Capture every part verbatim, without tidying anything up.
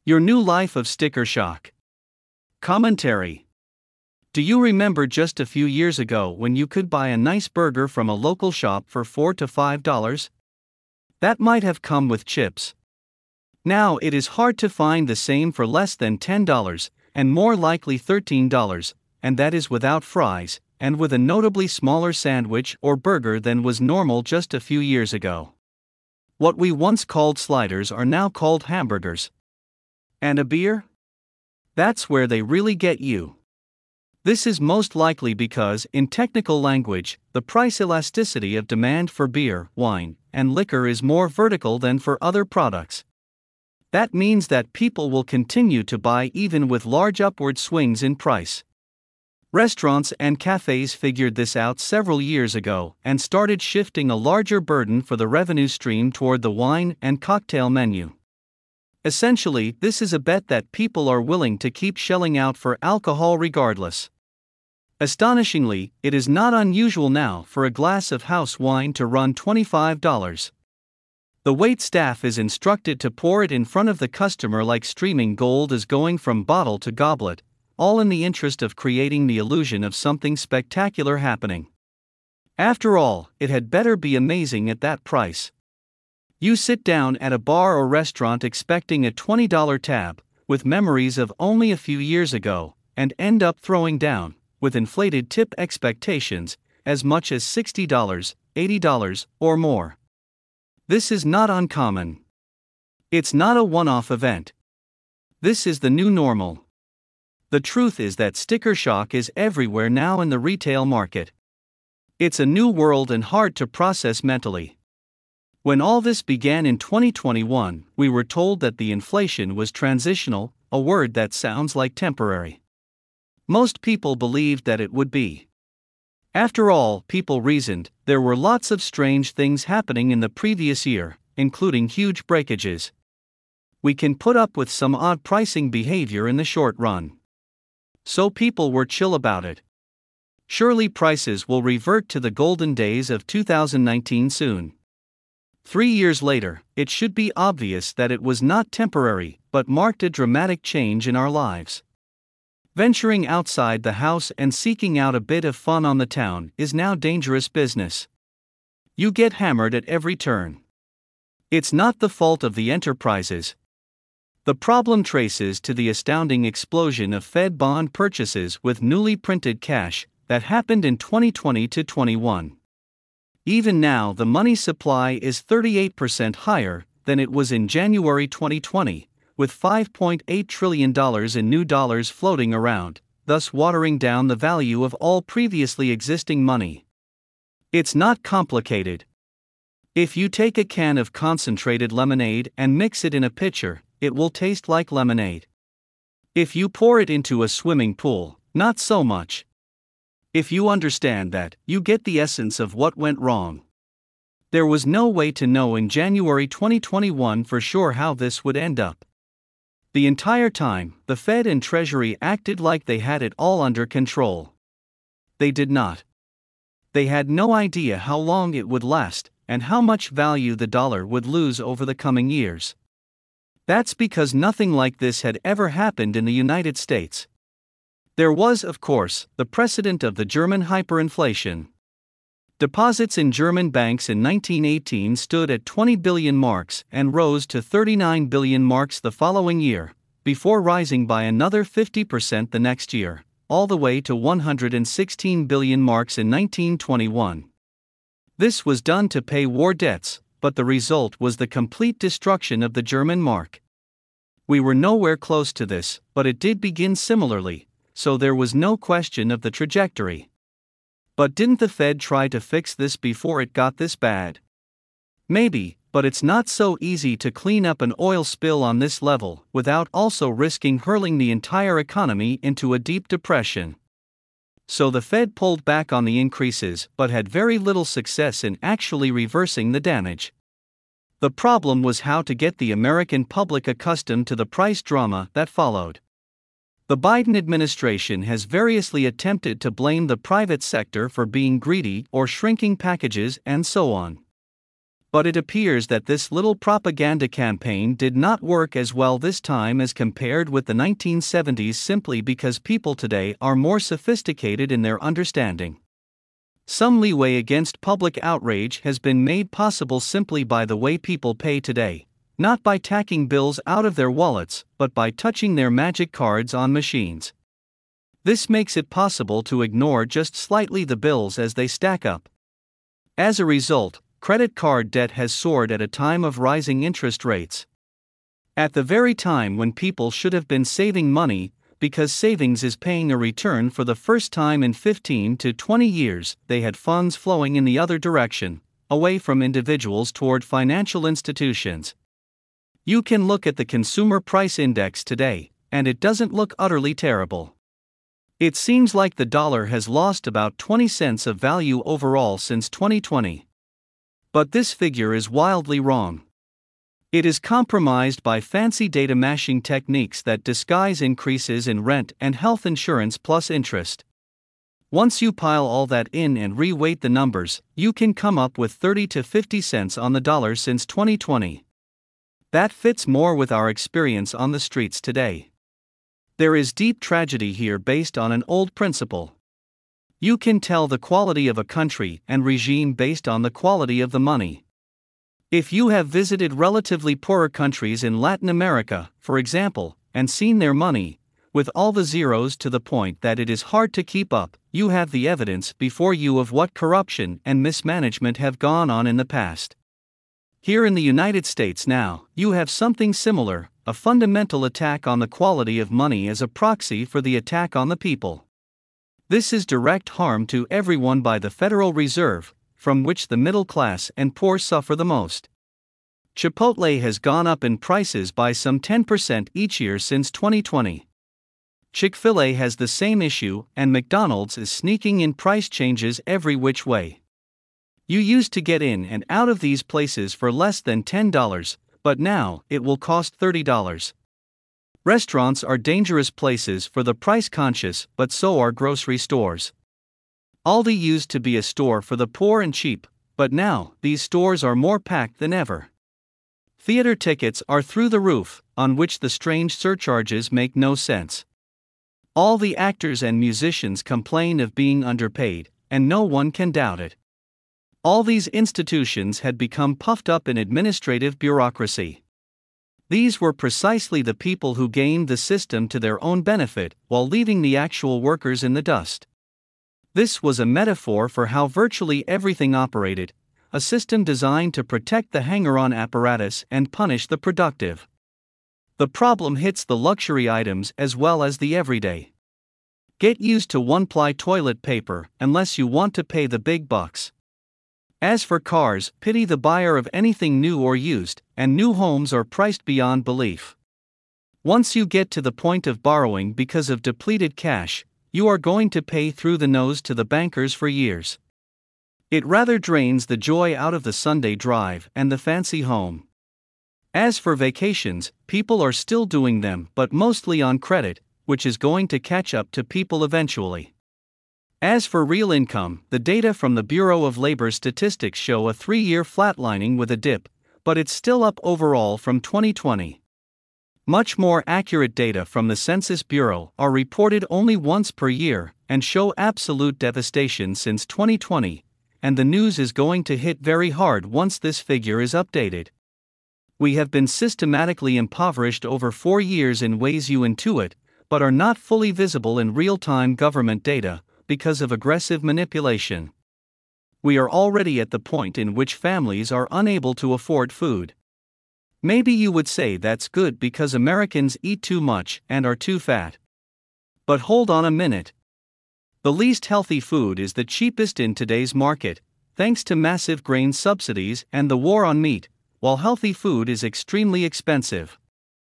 Your New Life of Sticker Shock. Commentary. Do you remember just a few years ago when you could buy a nice burger from a local shop for four to five dollars? That might have come with chips. Now it is hard to find the same for less than ten dollars, and more likely thirteen dollars, and that is without fries, and with a notably smaller sandwich or burger than was normal just a few years ago. What we once called sliders are now called hamburgers. And a beer? That's where they really get you. This is most likely because, in technical language, the price elasticity of demand for beer, wine, and liquor is more vertical than for other products. That means that people will continue to buy even with large upward swings in price. Restaurants and cafes figured this out several years ago and started shifting a larger burden for the revenue stream toward the wine and cocktail menu. Essentially, this is a bet that people are willing to keep shelling out for alcohol regardless. Astonishingly, it is not unusual now for a glass of house wine to run twenty-five dollars. The wait staff is instructed to pour it in front of the customer like streaming gold is going from bottle to goblet, all in the interest of creating the illusion of something spectacular happening. After all, it had better be amazing at that price. You sit down at a bar or restaurant expecting a twenty dollar tab, with memories of only a few years ago, and end up throwing down, with inflated tip expectations, as much as sixty dollars, eighty dollars, or more. This is not uncommon. It's not a one-off event. This is the new normal. The truth is that sticker shock is everywhere now in the retail market. It's a new world and hard to process mentally. When all this began in twenty twenty-one, we were told that the inflation was transitional, a word that sounds like temporary. Most people believed that it would be. After all, people reasoned, there were lots of strange things happening in the previous year, including huge breakages. We can put up with some odd pricing behavior in the short run. So people were chill about it. Surely prices will revert to the golden days of two thousand nineteen soon. Three years later, it should be obvious that it was not temporary, but marked a dramatic change in our lives. Venturing outside the house and seeking out a bit of fun on the town is now dangerous business. You get hammered at every turn. It's not the fault of the enterprises. The problem traces to the astounding explosion of Fed bond purchases with newly printed cash that happened in twenty twenty to twenty-one. Even now, the money supply is thirty-eight percent higher than it was in January twenty twenty, with five point eight trillion dollars in new dollars floating around, thus watering down the value of all previously existing money. It's not complicated. If you take a can of concentrated lemonade and mix it in a pitcher, it will taste like lemonade. If you pour it into a swimming pool, not so much. If you understand that, you get the essence of what went wrong. There was no way to know in January twenty twenty-one for sure how this would end up. The entire time, the Fed and Treasury acted like they had it all under control. They did not. They had no idea how long it would last, and how much value the dollar would lose over the coming years. That's because nothing like this had ever happened in the United States. There was, of course, the precedent of the German hyperinflation. Deposits in German banks in nineteen eighteen stood at twenty billion marks and rose to thirty-nine billion marks the following year, before rising by another fifty percent the next year, all the way to one hundred sixteen billion marks in nineteen twenty-one. This was done to pay war debts, but the result was the complete destruction of the German mark. We were nowhere close to this, but it did begin similarly, so there was no question of the trajectory. But didn't the Fed try to fix this before it got this bad? Maybe, but it's not so easy to clean up an oil spill on this level without also risking hurling the entire economy into a deep depression. So the Fed pulled back on the increases but had very little success in actually reversing the damage. The problem was how to get the American public accustomed to the price drama that followed. The Biden administration has variously attempted to blame the private sector for being greedy or shrinking packages and so on. But it appears that this little propaganda campaign did not work as well this time as compared with the nineteen seventies, simply because people today are more sophisticated in their understanding. Some leeway against public outrage has been made possible simply by the way people pay today, not by tacking bills out of their wallets, but by touching their magic cards on machines. This makes it possible to ignore just slightly the bills as they stack up. As a result, credit card debt has soared at a time of rising interest rates. At the very time when people should have been saving money, because savings is paying a return for the first time in fifteen to twenty years, they had funds flowing in the other direction, away from individuals toward financial institutions. You can look at the Consumer Price Index today, and it doesn't look utterly terrible. It seems like the dollar has lost about twenty cents of value overall since twenty twenty. But this figure is wildly wrong. It is compromised by fancy data mashing techniques that disguise increases in rent and health insurance plus interest. Once you pile all that in and re-weight the numbers, you can come up with thirty to fifty cents on the dollar since twenty twenty. That fits more with our experience on the streets today. There is deep tragedy here based on an old principle. You can tell the quality of a country and regime based on the quality of the money. If you have visited relatively poorer countries in Latin America, for example, and seen their money, with all the zeros to the point that it is hard to keep up, you have the evidence before you of what corruption and mismanagement have gone on in the past. Here in the United States now, you have something similar, a fundamental attack on the quality of money as a proxy for the attack on the people. This is direct harm to everyone by the Federal Reserve, from which the middle class and poor suffer the most. Chipotle has gone up in prices by some ten percent each year since twenty twenty. Chick-fil-A has the same issue, and McDonald's is sneaking in price changes every which way. You used to get in and out of these places for less than ten dollars, but now it will cost thirty dollars. Restaurants are dangerous places for the price-conscious, but so are grocery stores. Aldi used to be a store for the poor and cheap, but now these stores are more packed than ever. Theater tickets are through the roof, on which the strange surcharges make no sense. All the actors and musicians complain of being underpaid, and no one can doubt it. All these institutions had become puffed up in administrative bureaucracy. These were precisely the people who gamed the system to their own benefit, while leaving the actual workers in the dust. This was a metaphor for how virtually everything operated, a system designed to protect the hanger-on apparatus and punish the productive. The problem hits the luxury items as well as the everyday. Get used to one-ply toilet paper unless you want to pay the big bucks. As for cars, pity the buyer of anything new or used, and new homes are priced beyond belief. Once you get to the point of borrowing because of depleted cash, you are going to pay through the nose to the bankers for years. It rather drains the joy out of the Sunday drive and the fancy home. As for vacations, people are still doing them, but mostly on credit, which is going to catch up to people eventually. As for real income, the data from the Bureau of Labor Statistics show a three-year flatlining with a dip, but it's still up overall from twenty twenty. Much more accurate data from the Census Bureau are reported only once per year and show absolute devastation since twenty twenty, and the news is going to hit very hard once this figure is updated. We have been systematically impoverished over four years in ways you intuit, but are not fully visible in real-time government data, because of aggressive manipulation. We are already at the point in which families are unable to afford food. Maybe you would say that's good because Americans eat too much and are too fat. But hold on a minute. The least healthy food is the cheapest in today's market, thanks to massive grain subsidies and the war on meat, while healthy food is extremely expensive.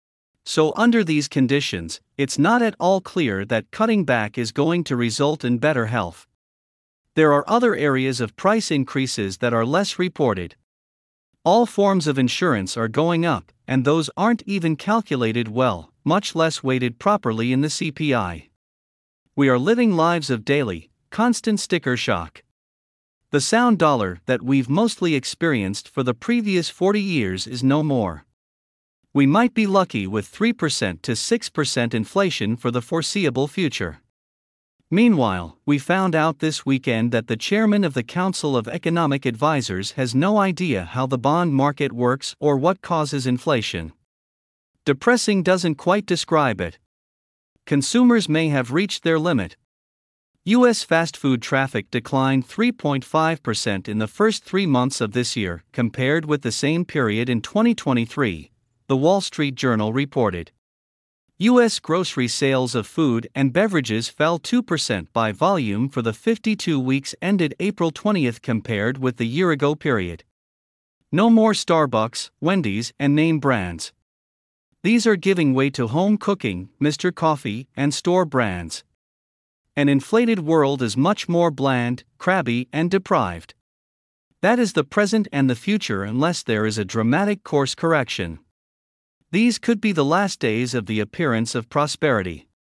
So under these conditions, it's not at all clear that cutting back is going to result in better health. There are other areas of price increases that are less reported. All forms of insurance are going up, and those aren't even calculated well, much less weighted properly in the C P I. We are living lives of daily, constant sticker shock. The sound dollar that we've mostly experienced for the previous forty years is no more. We might be lucky with three percent to six percent inflation for the foreseeable future. Meanwhile, we found out this weekend that the chairman of the Council of Economic Advisers has no idea how the bond market works or what causes inflation. Depressing doesn't quite describe it. Consumers may have reached their limit. U S fast food traffic declined three point five percent in the first three months of this year, compared with the same period in twenty twenty-three, The Wall Street Journal reported. U S grocery sales of food and beverages fell two percent by volume for the fifty-two weeks ended April twentieth compared with the year-ago period. No more Starbucks, Wendy's, and name brands. These are giving way to home cooking, Mister Coffee, and store brands. An inflated world is much more bland, crabby, and deprived. That is the present and the future unless there is a dramatic course correction. These could be the last days of the appearance of prosperity.